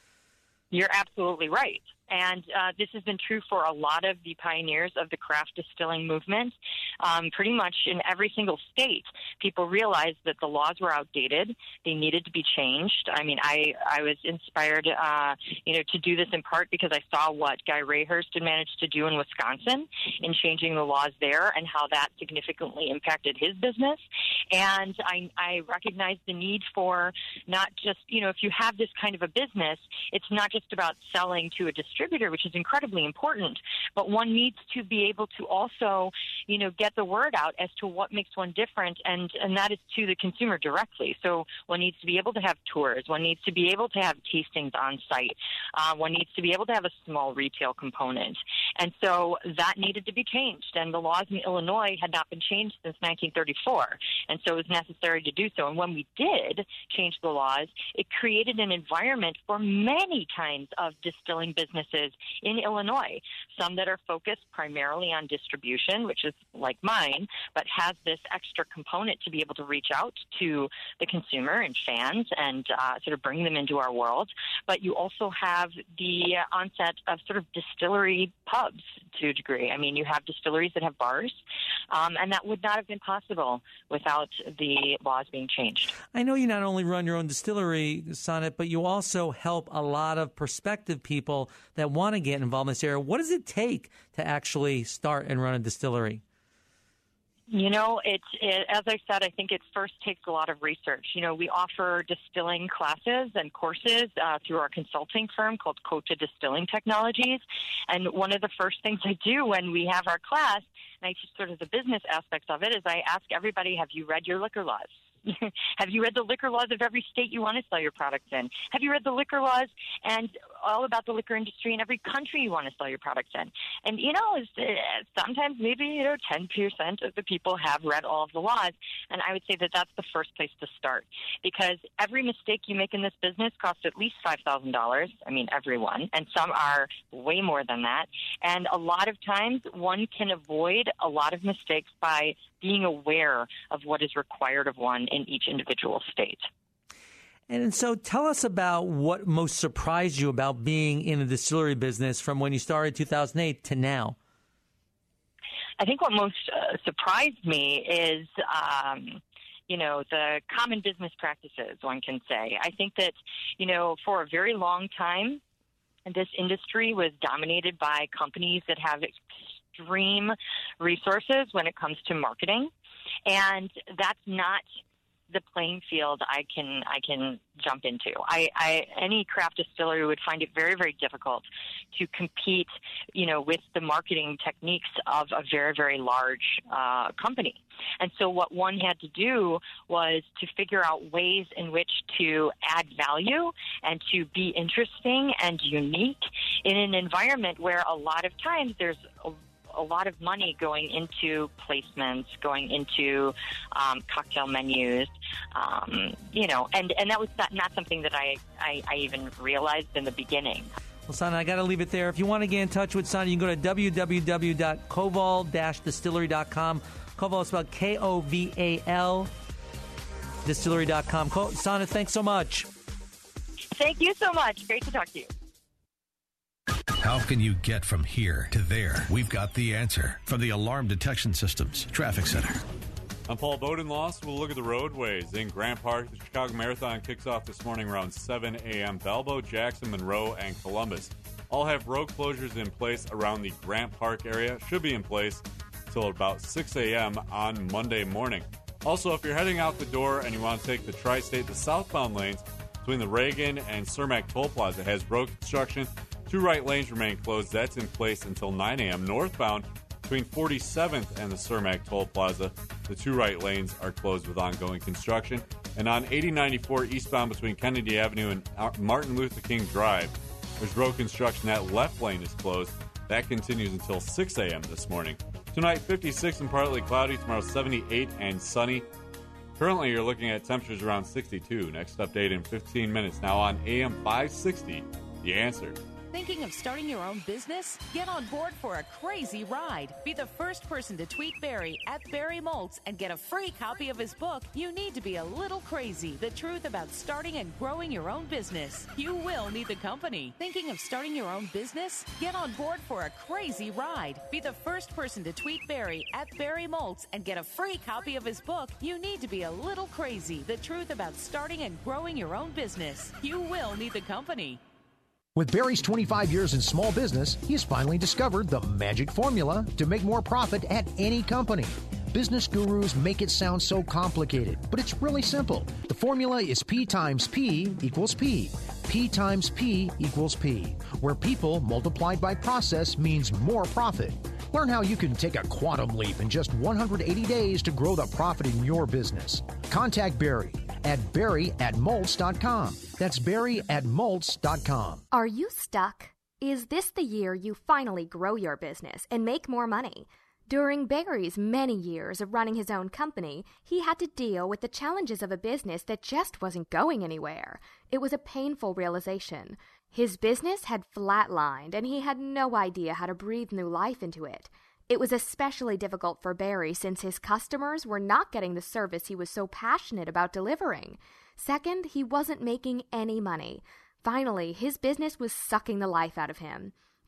Speaker 20: You're absolutely right. And uh, this has been true for a lot of the pioneers of the craft distilling movement. Um, pretty much in every single state, people realized that the laws were outdated. They needed to be changed. I mean, I, I was inspired, uh, you know, to do this in part because I saw what Guy Rayhurst had managed to do in Wisconsin in changing the laws there and how that significantly impacted his business. And I, I recognized the need for not just, you know, if you have this kind of a business, it's not just about selling to a distributor, which is incredibly important, but one needs to be able to also, you know, get the word out as to what makes one different, and, and that is to the consumer directly. So one needs to be able to have tours. One needs to be able to have tastings on site. Uh, one needs to be able to have a small retail component. And so that needed to be changed, and the laws in Illinois had not been changed since nineteen thirty-four, and so it was necessary to do so. And when we did change the laws, it created an environment for many kinds of distilling businesses in Illinois, some that are focused primarily on distribution, which is like mine, but has this extra component to be able to reach out to the consumer and fans and uh, sort of bring them into our world. But you also have the onset of sort of distillery pubs. pubs to a degree. I mean, you have distilleries that have bars, um, and that would not have been possible without the laws being changed.
Speaker 2: I know you not only run your own distillery, Sanat, but you also help a lot of prospective people that want to get involved in this area. What does it take to actually start and run a distillery?
Speaker 20: You know, it's it, as I said, I think it first takes a lot of research. You know, we offer distilling classes and courses uh, through our consulting firm called Cota Distilling Technologies. And one of the first things I do when we have our class, and I teach sort of the business aspects of it, is I ask everybody, have you read your liquor laws? Have you read the liquor laws of every state you want to sell your products in? Have you read the liquor laws and all about the liquor industry in every country you want to sell your products in? And, you know, it's, uh, sometimes maybe, you know, ten percent of the people have read all of the laws. And I would say that that's the first place to start, because every mistake you make in this business costs at least five thousand dollars. I mean, everyone. And some are way more than that. And a lot of times one can avoid a lot of mistakes by being aware of what is required of one in each individual state.
Speaker 2: And so tell us about what most surprised you about being in the distillery business from when you started in two thousand eight to now.
Speaker 20: I think what most uh, surprised me is, um, you know, the common business practices, one can say. I think that, you know, for a very long time, this industry was dominated by companies that have extreme resources when it comes to marketing, and that's not the playing field I can I can jump into. I, I any craft distillery would find it very, very difficult to compete, you know, with the marketing techniques of a very, very large uh, company. And so what one had to do was to figure out ways in which to add value and to be interesting and unique in an environment where a lot of times there's a a lot of money going into placements, going into um, cocktail menus, um, you know, and, and that was not, not something that I, I, I even realized in the beginning.
Speaker 2: Well, Sana, I got to leave it there. If you want to get in touch with Sana, you can go to w w w dot koval dash distillery dot com. Koval is spelled K O V A L, distillery dot com. Sana, thanks so much.
Speaker 20: Thank you so much. Great to talk to you.
Speaker 1: How can you get from here to there? We've got the answer from the Alarm Detection Systems Traffic Center.
Speaker 4: I'm Paul Bodenloss. We'll look at the roadways in Grant Park. The Chicago Marathon kicks off this morning around seven a.m. Balbo, Jackson, Monroe, and Columbus all have road closures in place around the Grant Park area. Should be in place until about six a.m. on Monday morning. Also, if you're heading out the door and you want to take the Tri-State, the southbound lanes between the Reagan and Cermak Toll Plaza has road construction. Two right lanes remain closed. That's in place until nine a.m. Northbound between forty-seventh and the Cermak Toll Plaza, the two right lanes are closed with ongoing construction. And on eighty ninety-four eastbound between Kennedy Avenue and Martin Luther King Drive, there's road construction. That left lane is closed. That continues until six a.m. this morning. Tonight, fifty-six and partly cloudy. Tomorrow, seventy-eight and sunny. Currently, you're looking at temperatures around sixty-two. Next update in fifteen minutes. Now on A M five sixty, The Answer.
Speaker 7: Thinking of starting your own business? Get on board for a crazy ride. Be the first person to tweet Barry at Barry Moltz and get a free copy of his book, You Need to Be a Little Crazy, The Truth About Starting and Growing Your Own Business. You will need the company. Thinking of starting your own business? Get on board for a crazy ride. Be the first person to tweet Barry at Barry Moltz and get a free copy of his book, You Need to Be a Little Crazy, The Truth About Starting and Growing Your Own Business. You will need the company.
Speaker 21: With Barry's twenty-five years in small business, he has finally discovered the magic formula to make more profit at any company. Business gurus make it sound so complicated, but it's really simple. The formula is P times P equals P. P times P equals P, where people multiplied by process means more profit. Learn how you can take a quantum leap in just one hundred eighty days to grow the profit in your business. Contact Barry at barry at moltz dot com. That's barry at moltz dot com.
Speaker 18: Are you stuck? Is this the year you finally grow your business and make more money? During Barry's many years of running his own company, he had to deal with the challenges of a business that just wasn't going anywhere. It was a painful realization. His business had flatlined, and he had no idea how to breathe new life into it. It was especially difficult for Barry since his customers were not getting the service he was so passionate about delivering. Second, he wasn't making any money. Finally, his business was sucking the life out of him.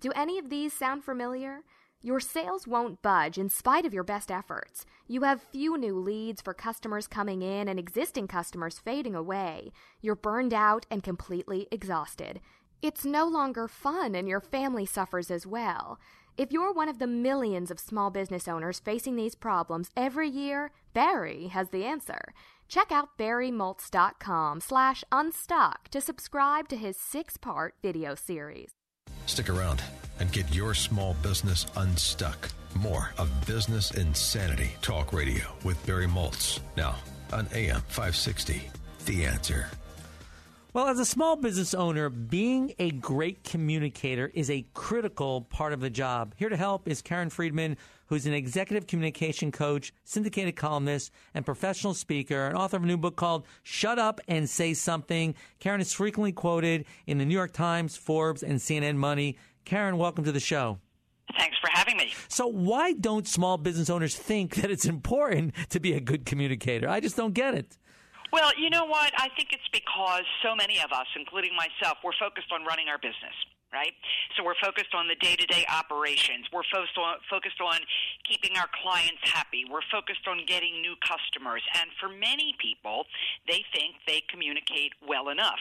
Speaker 18: Do any of these sound familiar? Your sales won't budge in spite of your best efforts. You have few new leads for customers coming in and existing customers fading away. You're burned out and completely exhausted. It's no longer fun and your family suffers as well. If you're one of the millions of small business owners facing these problems every year, Barry has the answer. Check out barry moltz dot com slash unstuck to subscribe to his six-part video series.
Speaker 1: Stick around and get your small business unstuck. More of Business Insanity Talk Radio with Barry Moltz. Now on A M five sixty, The Answer.
Speaker 2: Well, as a small business owner, being a great communicator is a critical part of the job. Here to help is Karen Friedman, who's an executive communication coach, syndicated columnist, and professional speaker, and author of a new book called Shut Up and Say Something. Karen is frequently quoted in the New York Times, Forbes, and C N N Money. Karen, welcome to the show.
Speaker 3: Thanks for having me.
Speaker 2: So why don't small business owners think that it's important to be a good communicator? I just don't get it.
Speaker 3: Well, you know what? I think it's because so many of us, including myself, we're focused on running our business, right? So we're focused on the day-to-day operations. We're focused on, focused on keeping our clients happy. We're focused on getting new customers. And for many people, they think they communicate well enough.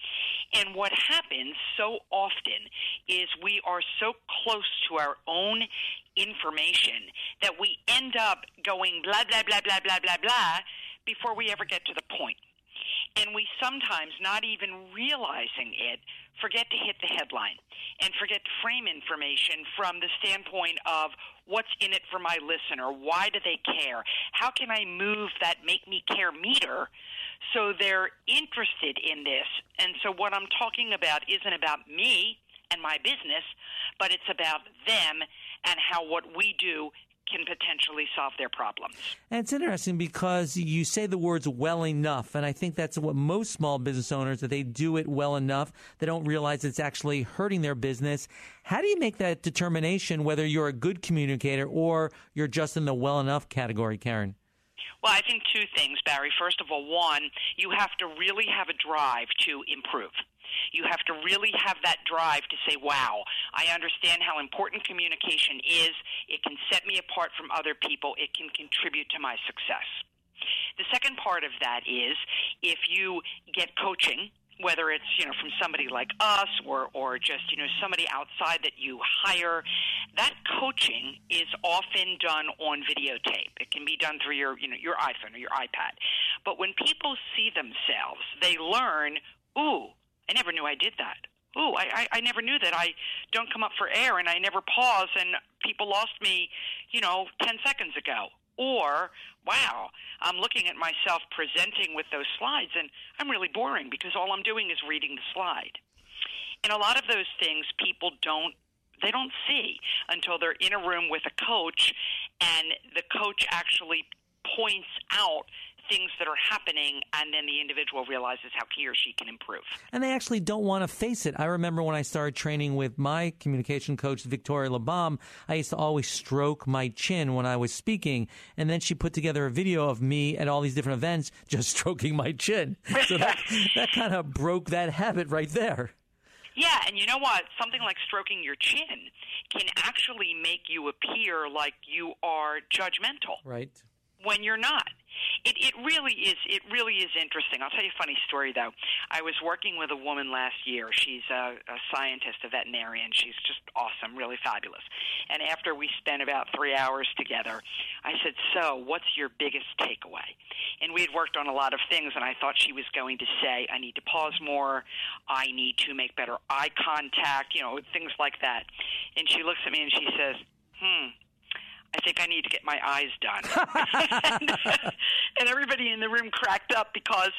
Speaker 3: And what happens so often is we are so close to our own information that we end up going blah, blah, blah, blah, blah, blah, blah, before we ever get to the point. And we sometimes, not even realizing it, forget to hit the headline and forget to frame information from the standpoint of what's in it for my listener, why do they care, how can I move that make me care meter so they're interested in this. And so what I'm talking about isn't about me and my business, but it's about them and how what we do can potentially solve their problems.
Speaker 2: And it's interesting because you say the words well enough, and I think that's what most small business owners, that they do it well enough. They don't realize it's actually hurting their business. How do you make that determination whether you're a good communicator or you're just in the well enough category, Karen?
Speaker 3: Well, I think two things, Barry. First of all, one, you have to really have a drive to improve. You have to really have that drive to say, wow, I understand how important communication is. It can set me apart from other people. It can contribute to my success. The second part of that is if you get coaching, whether it's, you know, from somebody like us or, or just, you know, somebody outside that you hire, that coaching is often done on videotape. It can be done through your, you know, your iPhone or your iPad. But when people see themselves, they learn, ooh, I never knew I did that. Ooh, I, I, I never knew that I don't come up for air and I never pause and people lost me, you know, ten seconds ago. Or, wow, I'm looking at myself presenting with those slides and I'm really boring because all I'm doing is reading the slide. And a lot of those things people don't, they don't see until they're in a room with a coach and the coach actually points out things that are happening, and then the individual realizes how he or she can improve.
Speaker 2: And they actually don't want to face it. I remember when I started training with my communication coach, Victoria LeBaum, I used to always stroke my chin when I was speaking, and then she put together a video of me at all these different events just stroking my chin. So that, that kind of broke that habit right there.
Speaker 3: Yeah, and you know what? Something like stroking your chin can actually make you appear like you are judgmental.
Speaker 2: Right.
Speaker 3: When you're not. It it really is it really is interesting. I'll tell you a funny story, though. I was working with a woman last year. She's a, a scientist, a veterinarian. She's just awesome, really fabulous. And after we spent about three hours together, I said, so what's your biggest takeaway? And we had worked on a lot of things, and I thought she was going to say, I need to pause more. I need to make better eye contact, you know, things like that. And she looks at me and she says, hmm, I think I need to get my eyes done. and, and everybody in the room cracked up because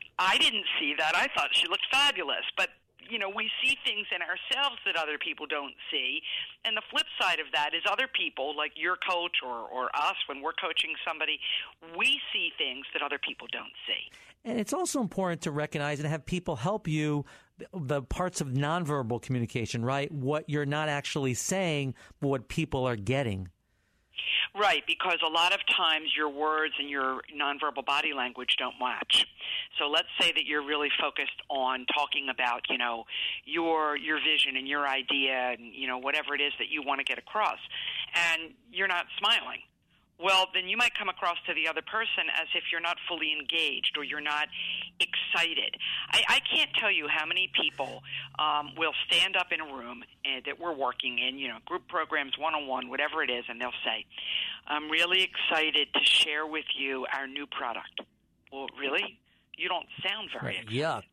Speaker 3: I didn't see that. I thought she looked fabulous. But, you know, we see things in ourselves that other people don't see. And the flip side of that is other people, like your coach or, or us, when we're coaching somebody, we see things that other people don't see.
Speaker 2: And it's also important to recognize and have people help you the parts of nonverbal communication, right? What you're not actually saying, but what people are getting.
Speaker 3: Right, because a lot of times your words and your nonverbal body language don't match. So let's say that you're really focused on talking about, you know, your your vision and your idea and, you know, whatever it is that you want to get across, and you're not smiling. Well, then you might come across to the other person as if you're not fully engaged or you're not excited. I, I can't tell you how many people um, will stand up in a room uh, that we're working in, you know, group programs, one-on-one, whatever it is, and they'll say, I'm really excited to share with you our new product. Well, really? You don't sound very
Speaker 2: Right.
Speaker 3: excited.
Speaker 2: Yuck.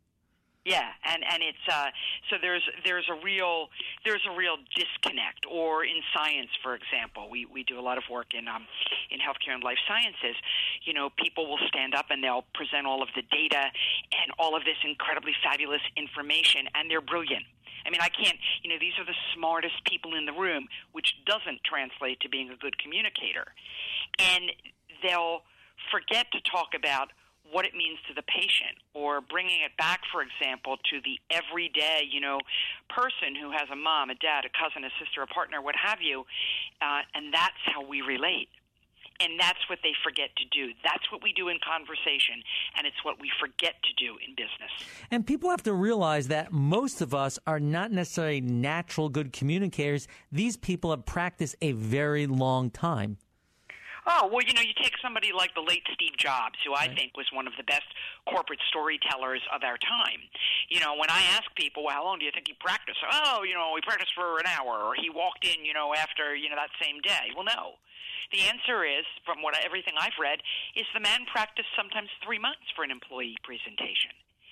Speaker 3: Yeah, and and it's uh, so there's there's a real there's a real disconnect. Or in science, for example, we, we do a lot of work in um, in healthcare and life sciences. You know, people will stand up and they'll present all of the data and all of this incredibly fabulous information, and they're brilliant. I mean, I can't, you know, these are the smartest people in the room, which doesn't translate to being a good communicator. And they'll forget to talk about what it means to the patient, or bringing it back, for example, to the everyday, you know, person who has a mom, a dad, a cousin, a sister, a partner, what have you, uh, and that's how we relate. And that's what they forget to do. That's what we do in conversation, and it's what we forget to do in business.
Speaker 2: And people have to realize that most of us are not necessarily natural good communicators. These people have practiced a very long time.
Speaker 3: Oh, well, you know, you take somebody like the late Steve Jobs, who I think was one of the best corporate storytellers of our time. You know, when I ask people, well, how long do you think he practiced? Oh, you know, he practiced for an hour, or he walked in, you know, after, you know, that same day. Well, no. The answer is, from what everything I've read, is the man practiced sometimes three months for an employee presentation.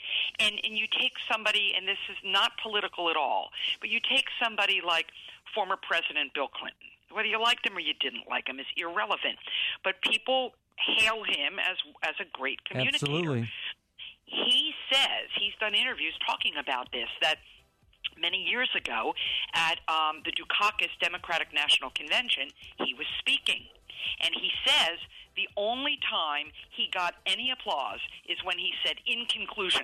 Speaker 3: And and you take somebody, and this is not political at all, but you take somebody like former President Bill Clinton. Whether you liked him or you didn't like him is irrelevant. But people hail him as as a great communicator.
Speaker 2: Absolutely.
Speaker 3: He says, he's done interviews talking about this, that many years ago at um, the Dukakis Democratic National Convention, he was speaking. And he says the only time he got any applause is when he said, in conclusion.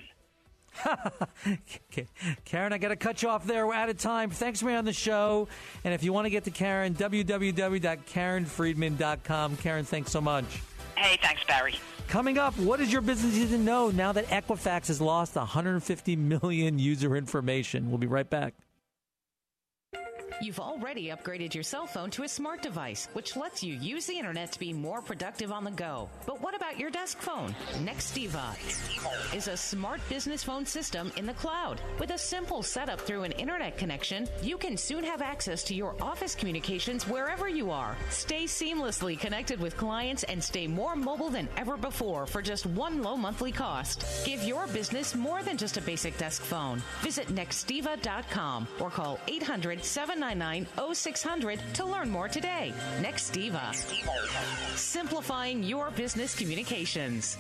Speaker 2: Okay. Karen, I got to cut you off there. We're out of time. Thanks for being on the show. And if you want to get to Karen, w w w dot karen friedman dot com. Karen, thanks so much.
Speaker 3: Hey, thanks, Barry.
Speaker 2: Coming up, what does your business need to know now that Equifax has lost one hundred fifty million user information? We'll be right back.
Speaker 7: You've already upgraded your cell phone to a smart device, which lets you use the internet to be more productive on the go. But what about your desk phone? Nextiva is a smart business phone system in the cloud. With a simple setup through an internet connection, you can soon have access to your office communications wherever you are. Stay seamlessly connected with clients and stay more mobile than ever before for just one low monthly cost. Give your business more than just a basic desk phone. Visit nextiva dot com or call eight hundred, seven nine nine, oh six hundred to learn more today. Nextiva. Simplifying your business communications.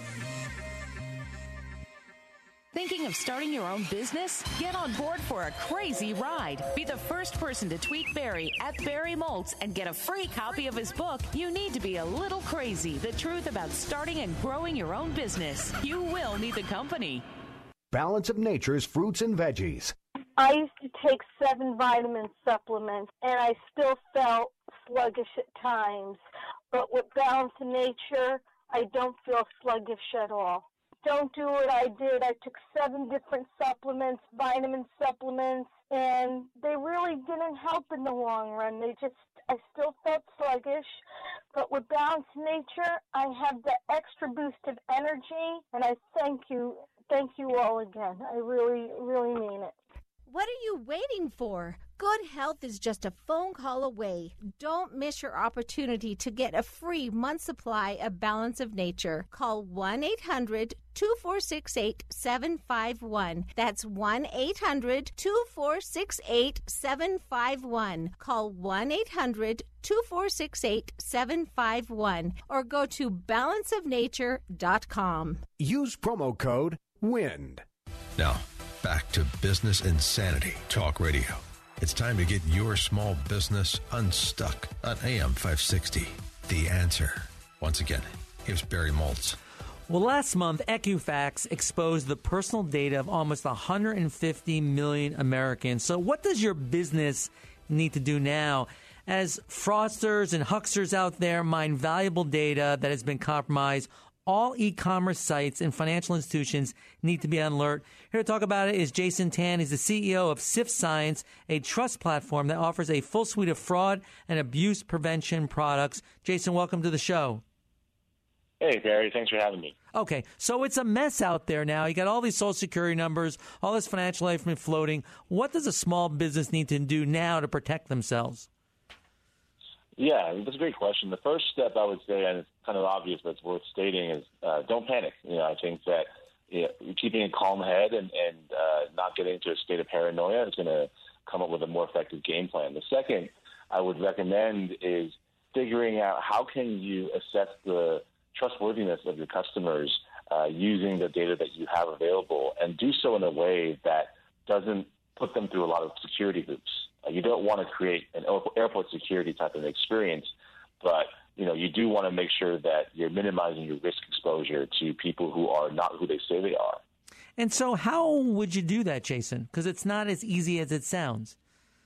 Speaker 7: Thinking of starting your own business? Get on board for a crazy ride. Be the first person to tweet Barry at Barry Moltz and get a free copy of his book, You Need to Be a Little Crazy, The Truth About Starting and Growing Your Own Business. You will need the company.
Speaker 8: Balance of Nature's fruits and veggies.
Speaker 6: I used to take seven vitamin supplements, and I still felt sluggish at times. But with Balance of Nature, I don't feel sluggish at all. Don't do what I did. I took seven different supplements, vitamin supplements, and they really didn't help in the long run. They just, I still felt sluggish. But with Balance of Nature, I have the extra boost of energy, and I thank you. Thank you all again. I really, really mean it.
Speaker 10: What are you waiting for? Good health is just a phone call away. Don't miss your opportunity to get a free month supply of Balance of Nature. Call one eight hundred, two four six eight, seven five one. That's one eight hundred, two four six eight, seven five one. Call one eight hundred, two four six eight, seven five one or go to balance of nature dot com.
Speaker 8: Use promo code WIND.
Speaker 1: Now, back to Business Insanity Talk Radio. It's time to get your small business unstuck on A M five sixty. The Answer. Once again, here's Barry Moltz.
Speaker 2: Well, last month, Equifax exposed the personal data of almost one hundred fifty million Americans. So what does your business need to do now? As fraudsters and hucksters out there mine valuable data that has been compromised, all e-commerce sites and financial institutions need to be on alert. Here to talk about it is Jason Tan. He's the C E O of Sift Science, a trust platform that offers a full suite of fraud and abuse prevention products. Jason, welcome to the show.
Speaker 5: Hey, Barry. Thanks for having me.
Speaker 2: Okay, so it's a mess out there now. You got all these Social Security numbers, all this financial information floating. What does a small business need to do now to protect themselves?
Speaker 5: Yeah, that's a great question. The first step I would say, and it's kind of obvious, but it's worth stating, is uh, don't panic. You know, I think that you know, keeping a calm head and, and uh, not getting into a state of paranoia is going to come up with a more effective game plan. The second I would recommend is figuring out how can you assess the trustworthiness of your customers uh, using the data that you have available, and do so in a way that doesn't put them through a lot of security hoops. Uh, you don't want to create an airport security type of experience, but you know you do want to make sure that you're minimizing your risk exposure to people who are not who they say they are.
Speaker 2: And so how would you do that, Jason? Because it's not as easy as it sounds.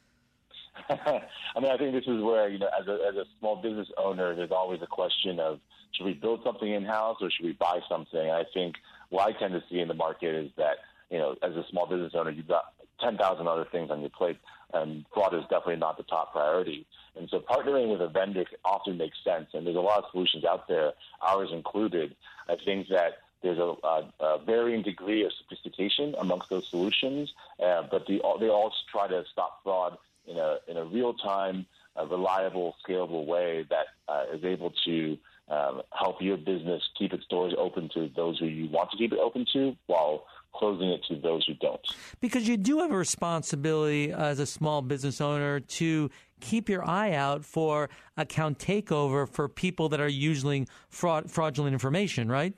Speaker 5: I mean, I think this is where, you know, as a, as a small business owner, there's always a question of, should we build something in-house or should we buy something? And I think what I tend to see in the market is that, you know, as a small business owner, you've got ten thousand other things on your plate, and fraud is definitely not the top priority. And so partnering with a vendor often makes sense, and there's a lot of solutions out there, ours included. I think that there's a, a, a varying degree of sophistication amongst those solutions, uh, but the, they all try to stop fraud in a in a real-time, uh, reliable, scalable way that uh, is able to um, help your business keep its doors open to those who you want to keep it open to, while closing it to those who don't.
Speaker 2: Because you do have a responsibility as a small business owner to keep your eye out for account takeover for people that are using fraud, fraudulent information, right?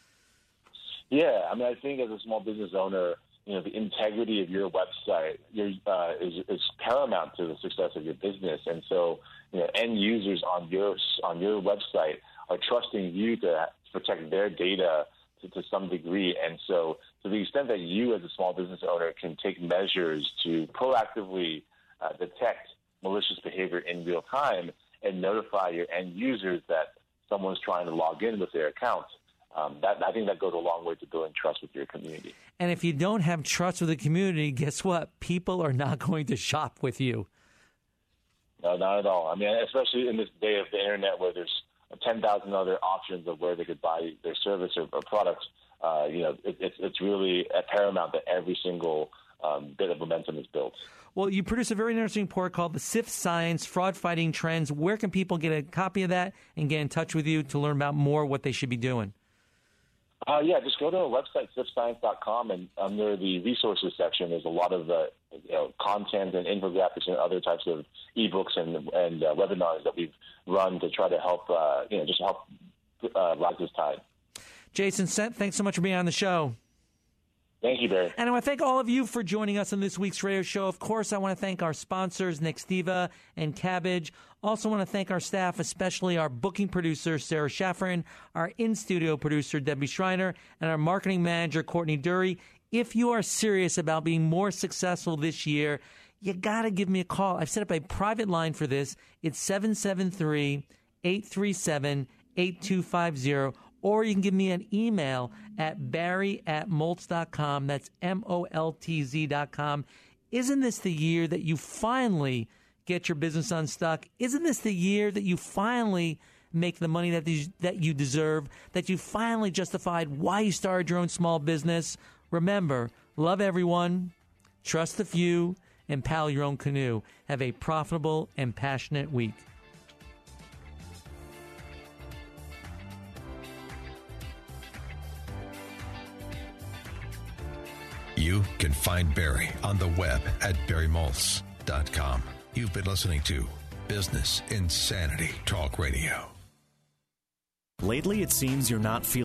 Speaker 5: Yeah, I mean, I think as a small business owner, you know, the integrity of your website your, uh, is, is paramount to the success of your business. And so, you know, end users on your on your website are trusting you to protect their data to, to some degree. And so, to the extent that you, as a small business owner, can take measures to proactively uh, detect malicious behavior in real time and notify your end users that someone's trying to log in with their account, Um, that, I think that goes a long way to building trust with your community.
Speaker 2: And if you don't have trust with the community, guess what? People are not going to shop with you.
Speaker 5: No, not at all. I mean, especially in this day of the internet where there's ten thousand other options of where they could buy their service or, or product, uh, you know, it, it's, it's really paramount that every single um, bit of momentum is built.
Speaker 2: Well, you produce a very interesting report called the Sift Science Fraud Fighting Trends. Where can people get a copy of that and get in touch with you to learn about more what they should be doing?
Speaker 5: Uh, yeah, just go to our website, sift science dot com, and under the resources section, there's a lot of uh, you know, content and infographics and other types of ebooks and and uh, webinars that we've run to try to help, uh, you know, just help uh, rise this tide.
Speaker 2: Jason, thanks so much for being on the show.
Speaker 5: Thank you, Barry.
Speaker 2: And I want to thank all of you for joining us on this week's radio show. Of course, I want to thank our sponsors, Nextiva and Cabbage. Also want to thank our staff, especially our booking producer, Sarah Schafferin, our in-studio producer, Debbie Schreiner, and our marketing manager, Courtney Dury. If you are serious about being more successful this year, you got to give me a call. I've set up a private line for this. It's seven seven three, eight three seven, eight two five zero. Or you can give me an email at barry at moltz dot com. That's M O L T Z dot com. Isn't this the year that you finally get your business unstuck? Isn't this the year that you finally make the money that you, that you deserve, that you finally justified why you started your own small business? Remember, love everyone, trust the few, and paddle your own canoe. Have a profitable and passionate week.
Speaker 1: You can find Barry on the web at barry moltz dot com. You've been listening to Business Insanity Talk Radio.
Speaker 22: Lately, it seems you're not feeling